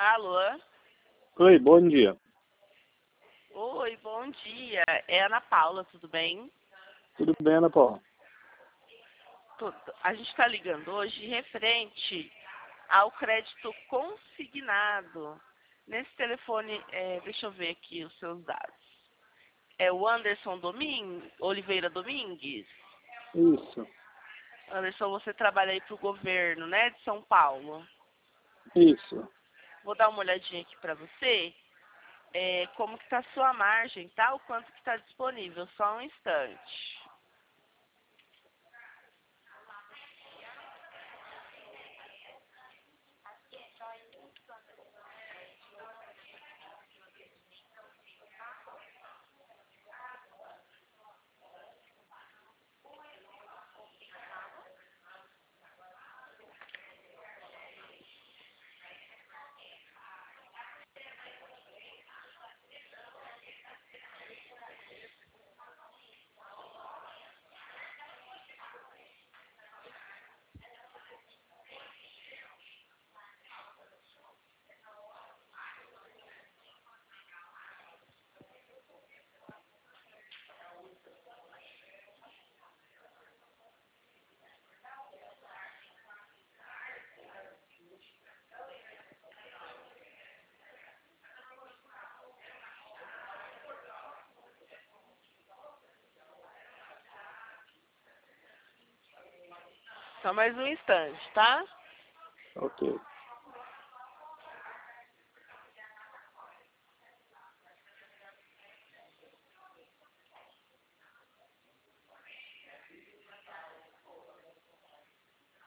Alô? Oi, bom dia. Oi, bom dia. É Ana Paula, tudo bem? Tudo bem, Ana Paula? Tudo. A gente está ligando hoje referente ao crédito consignado. Nesse telefone, deixa eu ver aqui os seus dados. É o Anderson Oliveira Domingues? Isso, Anderson, você trabalha aí para o governo, né, de São Paulo. isso. Vou dar uma olhadinha aqui para você. Como que está a sua margem, tá? O quanto que está disponível. Só um instante. Só mais um instante, tá? Ok.